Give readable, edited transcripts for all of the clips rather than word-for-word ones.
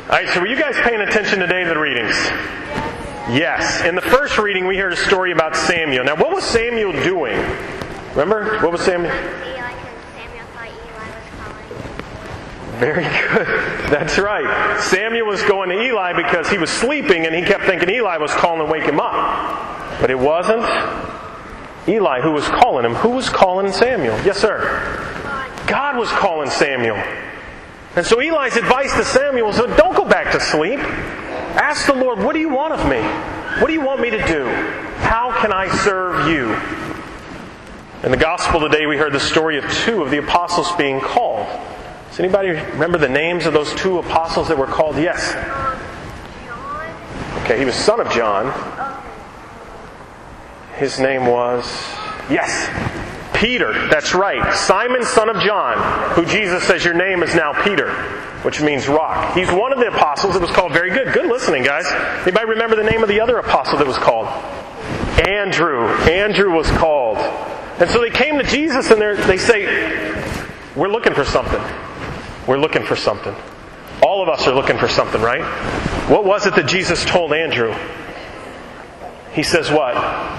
All right, so were you guys paying attention today to the readings? Yes. In the first reading, we heard a story about Samuel. Now, what was Samuel doing? Remember? What was Samuel? Eli, because Samuel thought Eli was calling. Very good. That's right. Samuel was going to Eli because he was sleeping and he kept thinking Eli was calling to wake him up. But it wasn't Eli who was calling him. Who was calling Samuel? Yes, sir. God was calling Samuel. And so Eli's advice to Samuel was, don't go back to sleep. Ask the Lord, what do you want of me? What do you want me to do? How can I serve you? In the gospel today, we heard the story of two of the apostles being called. Does anybody remember the names of those two apostles that were called? Yes. John. Okay, he was son of John. His name was, yes, Peter. That's right. Simon, son of John, who Jesus says, your name is now Peter, which means rock. He's one of the apostles that was called. Very good. Good listening, guys. Anybody remember the name of the other apostle that was called? Andrew. Andrew was called. And so they came to Jesus and they say, we're looking for something. We're looking for something. All of us are looking for something, right? What was it that Jesus told Andrew? He says what?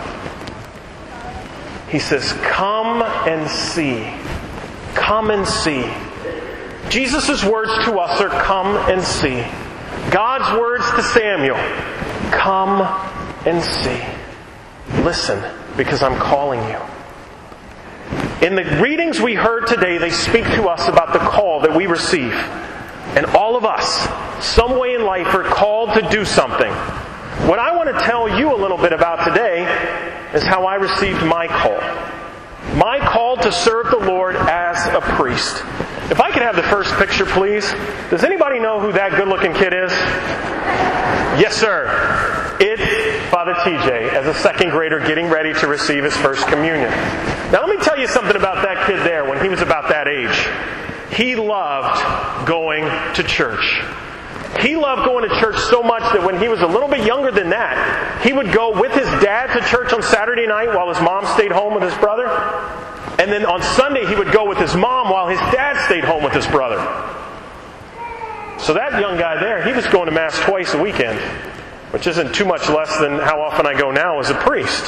He says, come and see. Come and see. Jesus' words to us are come and see. God's words to Samuel, come and see. Listen, because I'm calling you. In the readings we heard today, they speak to us about the call that we receive. And all of us, some way in life, are called to do something. What I want to tell you a little bit about today is how I received my call. My call to serve the Lord as a priest. If I could have the first picture, please. Does anybody know who that good-looking kid is? Yes, sir. It's Father TJ as a second grader getting ready to receive his first communion. Now let me tell you something about that kid there when he was about that age. He loved going to church. He loved going to church so much that when he was a little bit younger than that, he would go with his dad to church on Saturday night while his mom stayed home with his brother. And then on Sunday he would go with his mom while his dad stayed home with his brother. So that young guy there, he was going to Mass twice a weekend, which isn't too much less than how often I go now as a priest.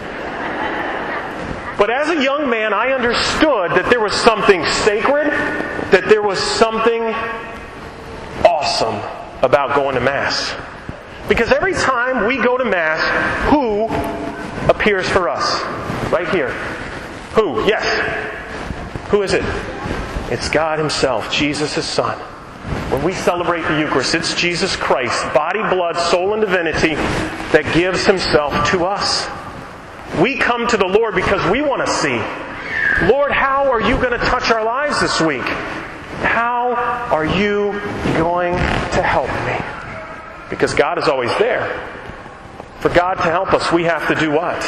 But as a young man, I understood that there was something sacred, that there was something awesome about going to Mass. Because every time we go to Mass, who appears for us? Right here. Who? Yes. Who is it? It's God Himself, Jesus, His Son. When we celebrate the Eucharist, it's Jesus Christ, body, blood, soul, and divinity, that gives Himself to us. We come to the Lord because we want to see. Lord, how are you going to touch our lives this week? How are you going to help me? Because God is always there. For God to help us, we have to do what?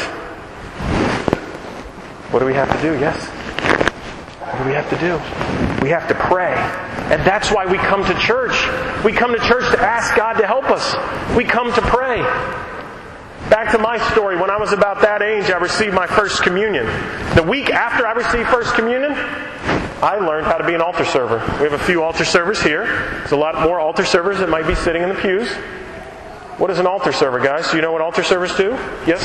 What do we have to do? Yes? What do we have to do? We have to pray. And that's why we come to church. We come to church to ask God to help us. We come to pray. Back to my story. When I was about that age, I received my first communion. The week after I received first communion, I learned how to be an altar server. We have a few altar servers here. There's a lot more altar servers that might be sitting in the pews. What is an altar server, guys? Do you know what altar servers do? Yes?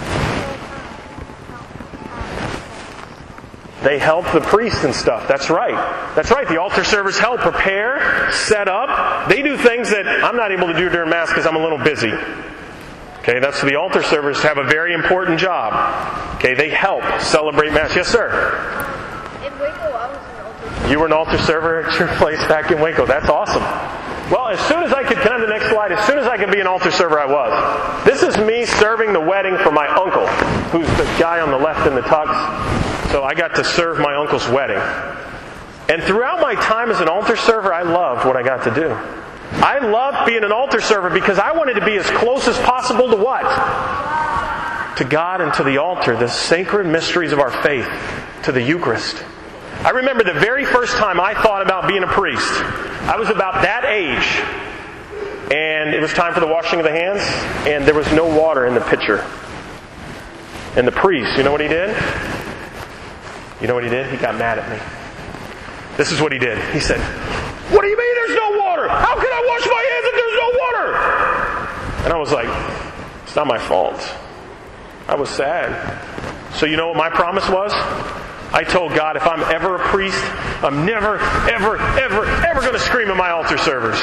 They help the priest and stuff. That's right. That's right. The altar servers help prepare, set up. They do things that I'm not able to do during Mass because I'm a little busy. Okay, that's the altar servers have a very important job. Okay, they help celebrate Mass. Yes, sir? In Waco, I was an altar server. You were an altar server at your place back in Waco. That's awesome. Well, as soon as I could, can I have the next slide? As soon as I could be an altar server, I was. This is me serving the wedding for my uncle, who's the guy on the left in the tux. So I got to serve my uncle's wedding. And throughout my time as an altar server, I loved what I got to do. I loved being an altar server because I wanted to be as close as possible to what? To God and to the altar, the sacred mysteries of our faith, to the Eucharist. I remember the very first time I thought about being a priest. I was about that age, and it was time for the washing of the hands, and there was no water in the pitcher. And the priest, you know what he did? You know what he did? He got mad at me. This is what he did. He said, "What do you mean there's no water? How can I I wash my hands and there's no water? And I was like, it's not my fault. I was sad. So you know what my promise was? I told God, if I'm ever a priest, I'm never, ever, ever, ever going to scream at my altar servers.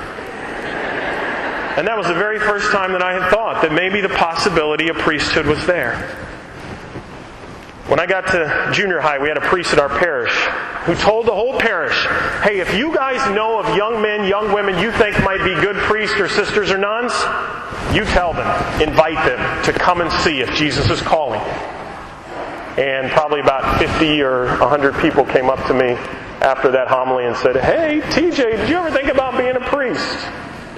And that was the very first time that I had thought that maybe the possibility of priesthood was there. When I got to junior high, we had a priest at our parish who told the whole parish, hey, if you guys know of young men, young women you think might be good priests or sisters or nuns, you tell them, invite them to come and see if Jesus is calling. And probably about 50 or 100 people came up to me after that homily and said, hey, TJ, did you ever think about being a priest?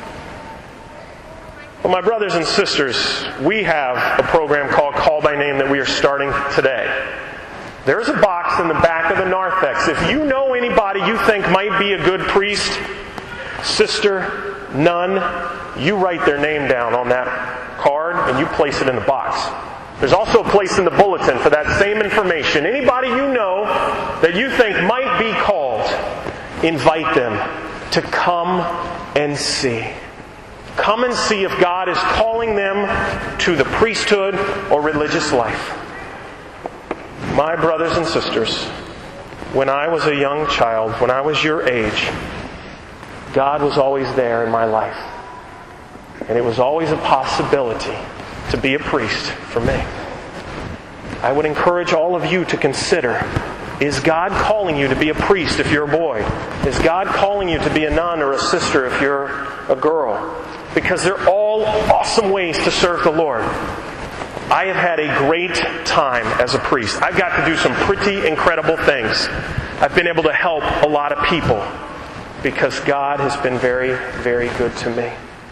Well, my brothers and sisters, we have a program called Call by Name that we are starting today. There's a box in the back of the narthex. If you know anybody you think might be a good priest, sister, nun, you write their name down on that card and you place it in the box. There's also a place in the bulletin for that same information. Anybody you know that you think might be called, invite them to come and see. Come and see if God is calling them to the priesthood or religious life. My brothers and sisters, when I was a young child, when I was your age, God was always there in my life. And it was always a possibility to be a priest for me. I would encourage all of you to consider, is God calling you to be a priest if you're a boy? Is God calling you to be a nun or a sister if you're a girl? Because they're all awesome ways to serve the Lord. I have had a great time as a priest. I've got to do some pretty incredible things. I've been able to help a lot of people because God has been very, very good to me.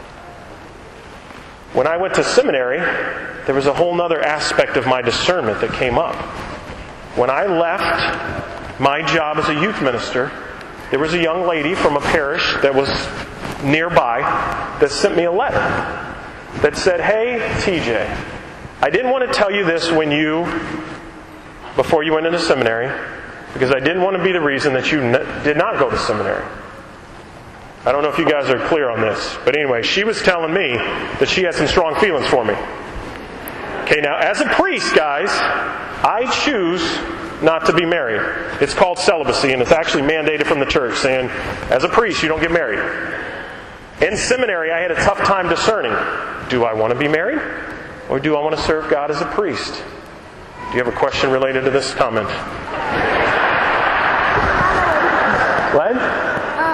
When I went to seminary, there was a whole other aspect of my discernment that came up. When I left my job as a youth minister, there was a young lady from a parish that was nearby that sent me a letter that said, hey, TJ, I didn't want to tell you this before you went into seminary, because I didn't want to be the reason that you did not go to seminary. I don't know if you guys are clear on this, but anyway, she was telling me that she had some strong feelings for me. Okay, now as a priest, guys, I choose not to be married. It's called celibacy, and it's actually mandated from the church, saying, as a priest, you don't get married. In seminary, I had a tough time discerning, do I want to be married, or do I want to serve God as a priest? Do you have a question related to this comment? What?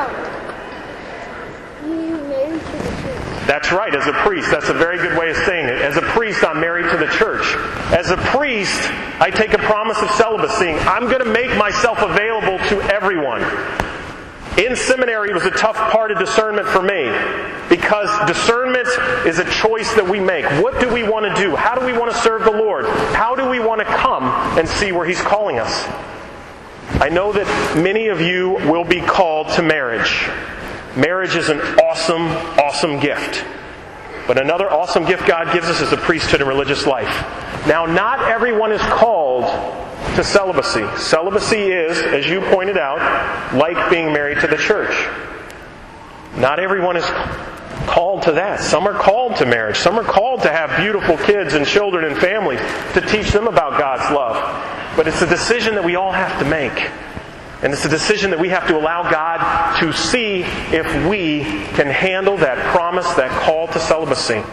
That's right, as a priest. That's a very good way of saying it. As a priest, I'm married to the church. As a priest, I take a promise of celibacy. I'm going to make myself available to everyone. In seminary was a tough part of discernment for me, because discernment is a choice that we make. What do we want to do? How do we want to serve the Lord? How do we want to come and see where He's calling us? I know that many of you will be called to marriage. Marriage is an awesome, awesome gift. But another awesome gift God gives us is the priesthood and religious life. Now, not everyone is called to celibacy. Celibacy is, as you pointed out, like being married to the church. Not everyone is called to that. Some are called to marriage. Some are called to have beautiful kids and children and families, to teach them about God's love. But it's a decision that we all have to make. And it's a decision that we have to allow God to see if we can handle that promise, that call to celibacy.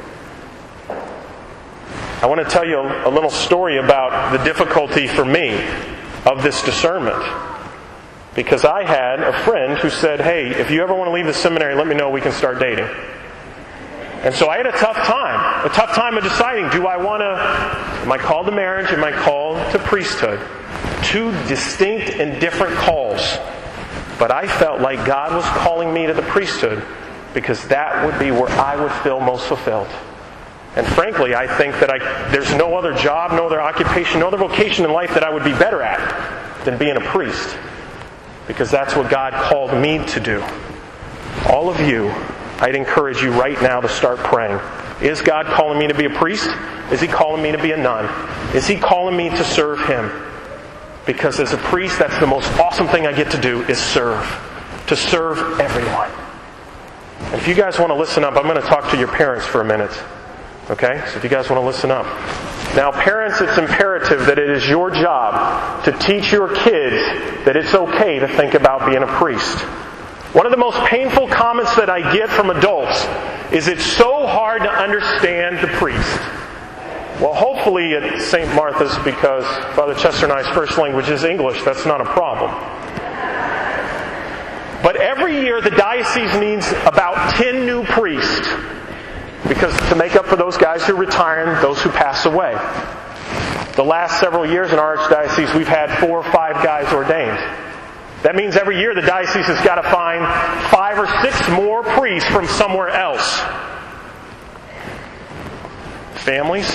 I want to tell you a little story about the difficulty for me of this discernment. Because I had a friend who said, hey, if you ever want to leave the seminary, let me know, we can start dating. And so I had a tough time of deciding, am I called to marriage? Am I called to priesthood? Two distinct and different calls. But I felt like God was calling me to the priesthood because that would be where I would feel most fulfilled. And frankly, I think that there's no other job, no other occupation, no other vocation in life that I would be better at than being a priest. Because that's what God called me to do. All of you, I'd encourage you right now to start praying. Is God calling me to be a priest? Is He calling me to be a nun? Is He calling me to serve Him? Because as a priest, that's the most awesome thing I get to do, is serve. To serve everyone. And if you guys want to listen up, I'm going to talk to your parents for a minute. Okay? So if you guys want to listen up. Now, parents, it's imperative that it is your job to teach your kids that it's okay to think about being a priest. One of the most painful comments that I get from adults is it's so hard to understand the priest. Well, hopefully at St. Martha's, because Father Chester and I's first language is English, that's not a problem. But every year the diocese needs about 10 new priests, because to make up for those guys who retire and those who pass away. The last several years in our archdiocese, we've had 4 or 5 guys ordained. That means every year the diocese has got to find 5 or 6 more priests from somewhere else. Families,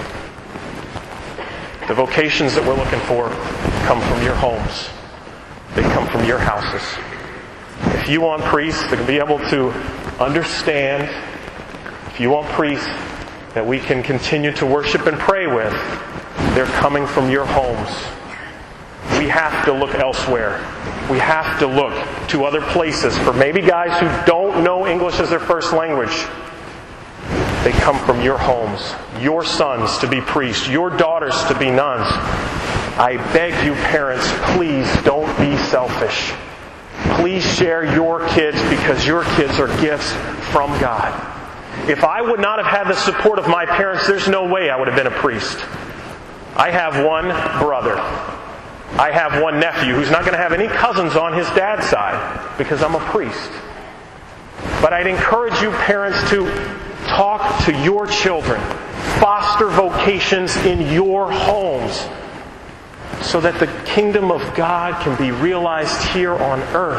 the vocations that we're looking for come from your homes. They come from your houses. If you want priests that can be able to understand, if you want priests that we can continue to worship and pray with, they're coming from your homes. We have to look elsewhere. We have to look to other places for maybe guys who don't know English as their first language. They come from your homes. Your sons to be priests. Your daughters to be nuns. I beg you, parents, please don't be selfish. Please share your kids, because your kids are gifts from God. If I would not have had the support of my parents, there's no way I would have been a priest. I have one brother. I have one nephew who's not going to have any cousins on his dad's side because I'm a priest. But I'd encourage you parents to talk to your children. Foster vocations in your homes so that the kingdom of God can be realized here on earth.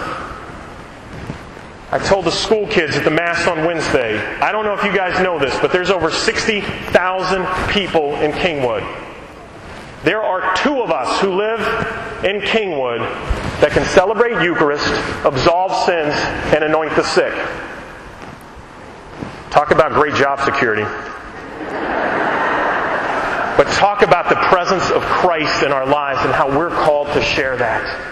I told the school kids at the Mass on Wednesday, I don't know if you guys know this, but there's over 60,000 people in Kingwood. There are 2 of us who live in Kingwood that can celebrate Eucharist, absolve sins, and anoint the sick. Talk about great job security. But talk about the presence of Christ in our lives and how we're called to share that.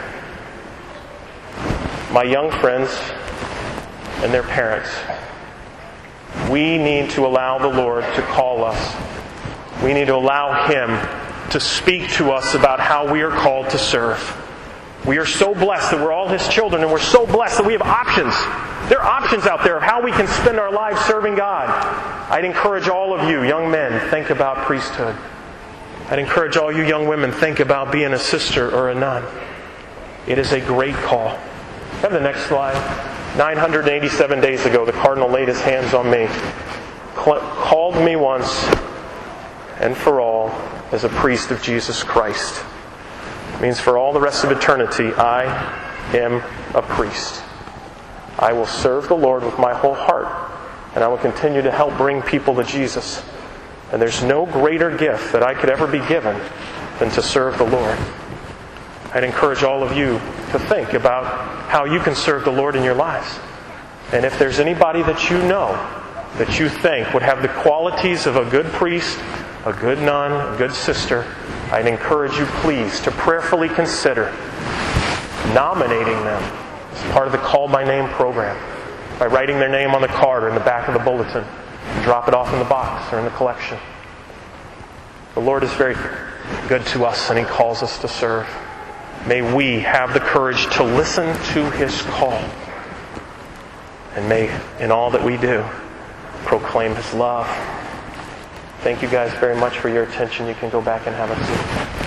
My young friends and their parents, we need to allow the Lord to call us. We need to allow Him to speak to us about how we are called to serve. We are so blessed that we're all His children, and we're so blessed that we have options. There are options out there of how we can spend our lives serving God. I'd encourage all of you, young men, think about priesthood. I'd encourage all you young women, think about being a sister or a nun. It is a great call. Have the next slide. 987 days ago, the Cardinal laid his hands on me, called me once and for all as a priest of Jesus Christ. It means for all the rest of eternity, I am a priest. I will serve the Lord with my whole heart, and I will continue to help bring people to Jesus. And there's no greater gift that I could ever be given than to serve the Lord. I'd encourage all of you to think about how you can serve the Lord in your lives. And if there's anybody that you know that you think would have the qualities of a good priest, a good nun, a good sister, I'd encourage you please to prayerfully consider nominating them as part of the Call by Name program by writing their name on the card or in the back of the bulletin and drop it off in the box or in the collection. The Lord is very good to us and He calls us to serve. May we have the courage to listen to His call. And may, in all that we do, proclaim His love. Thank you guys very much for your attention. You can go back and have a seat.